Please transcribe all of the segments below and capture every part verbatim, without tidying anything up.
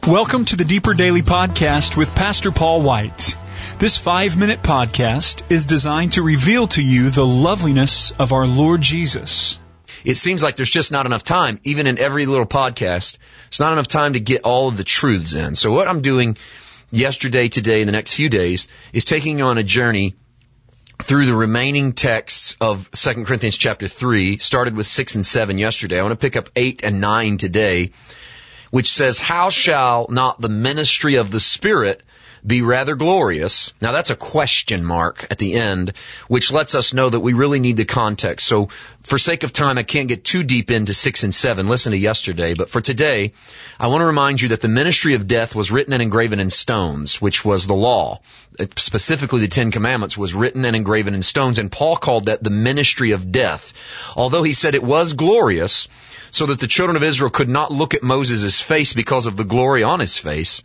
Welcome to the Deeper Daily Podcast with Pastor Paul White. This five-minute podcast is designed to reveal to you the loveliness of our Lord Jesus. It seems like there's just not enough time, even in every little podcast. It's not enough time to get all of the truths in. So what I'm doing yesterday, today, and the next few days is taking you on a journey through the remaining texts of Second Corinthians chapter three, started with six and seven yesterday. I want to pick up eight and nine today, which says, how shall not the ministry of the Spirit be rather glorious? Now that's a question mark at the end, which lets us know that we really need the context. So for sake of time, I can't get too deep into six and seven. Listen to yesterday. But for today, I want to remind you that the ministry of death was written and engraven in stones, which was the law. Specifically, the Ten Commandments was written and engraven in stones. And Paul called that the ministry of death. Although he said it was glorious, so that the children of Israel could not look at Moses' face because of the glory on his face.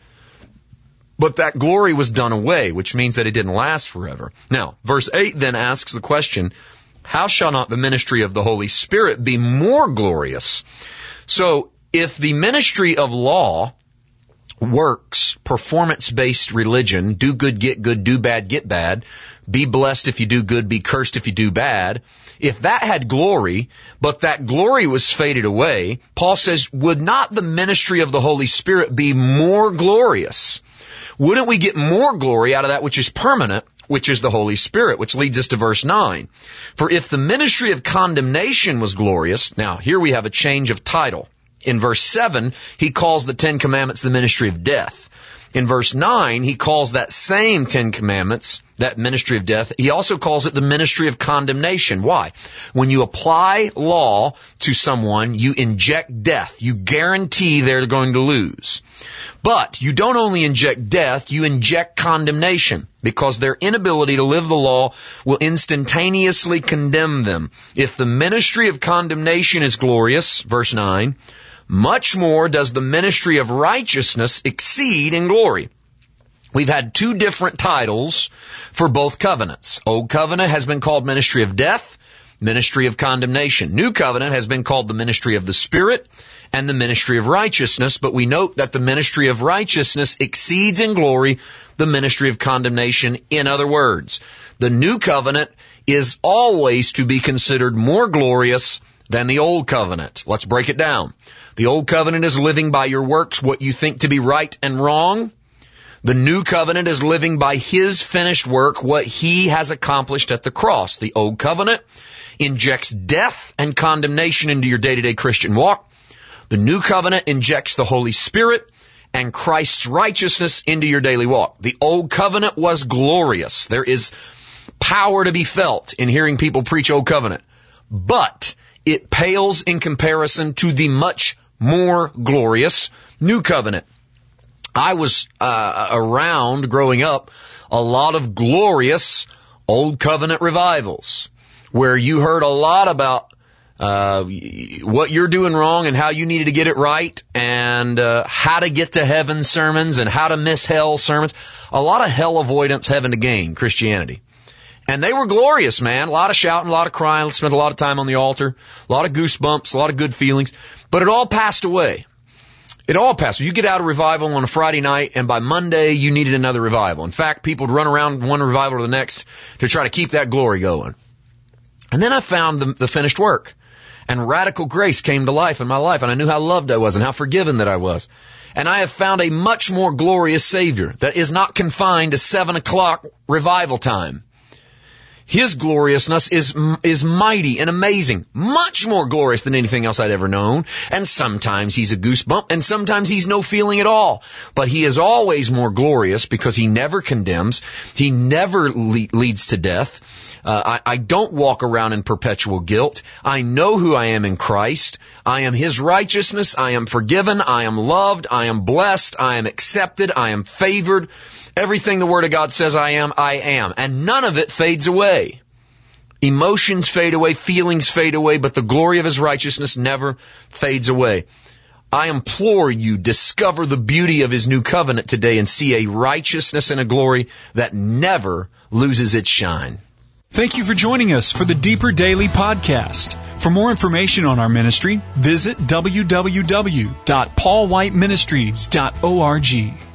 But that glory was done away, which means that it didn't last forever. Now, verse eight then asks the question, how shall not the ministry of the Holy Spirit be more glorious? So, if the ministry of law, works, performance-based religion, do good, get good, do bad, get bad, be blessed if you do good, be cursed if you do bad, if that had glory, but that glory was faded away, Paul says, would not the ministry of the Holy Spirit be more glorious? Wouldn't we get more glory out of that which is permanent, which is the Holy Spirit, which leads us to verse nine. For if the ministry of condemnation was glorious, now here we have a change of title. In verse seven, he calls the Ten Commandments the ministry of death. In verse nine, he calls that same Ten Commandments, that ministry of death, he also calls it the ministry of condemnation. Why? When you apply law to someone, you inject death. You guarantee they're going to lose. But you don't only inject death, you inject condemnation, because their inability to live the law will instantaneously condemn them. If the ministry of condemnation is glorious, verse nine, much more does the ministry of righteousness exceed in glory. We've had two different titles for both covenants. Old covenant has been called ministry of death, ministry of condemnation. New covenant has been called the ministry of the Spirit and the ministry of righteousness, but we note that the ministry of righteousness exceeds in glory the ministry of condemnation. In other words, the new covenant is always to be considered more glorious than the old covenant. Let's break it down. The old covenant is living by your works what you think to be right and wrong. The new covenant is living by His finished work, what He has accomplished at the cross. The old covenant injects death and condemnation into your day-to-day Christian walk. The new covenant injects the Holy Spirit and Christ's righteousness into your daily walk. The old covenant was glorious. There is power to be felt in hearing people preach old covenant. But it pales in comparison to the much more glorious new covenant. I was uh, around growing up a lot of glorious old covenant revivals where you heard a lot about uh what you're doing wrong and how you needed to get it right, and uh how to get to heaven sermons and how to miss hell sermons. A lot of hell avoidance, heaven to gain Christianity. And they were glorious, man. A lot of shouting, a lot of crying, spent a lot of time on the altar, a lot of goosebumps, a lot of good feelings. But it all passed away. It all passed. You get out of revival on a Friday night, and by Monday, you needed another revival. In fact, people would run around one revival to the next to try to keep that glory going. And then I found the, the finished work. And radical grace came to life in my life, and I knew how loved I was and how forgiven that I was. And I have found a much more glorious Savior that is not confined to seven o'clock revival time. His gloriousness is is mighty and amazing, much more glorious than anything else I'd ever known. And sometimes He's a goosebump, and sometimes He's no feeling at all. But He is always more glorious because He never condemns. He never le- leads to death. Uh, I, I don't walk around in perpetual guilt. I know who I am in Christ. I am His righteousness. I am forgiven. I am loved. I am blessed. I am accepted. I am favored. Everything the Word of God says I am, I am. And none of it fades away. Emotions fade away, feelings fade away, but the glory of His righteousness never fades away. I implore you, discover the beauty of His new covenant today and see a righteousness and a glory that never loses its shine. Thank you for joining us for the Deeper Daily Podcast. For more information on our ministry, visit w w w dot paul white ministries dot org.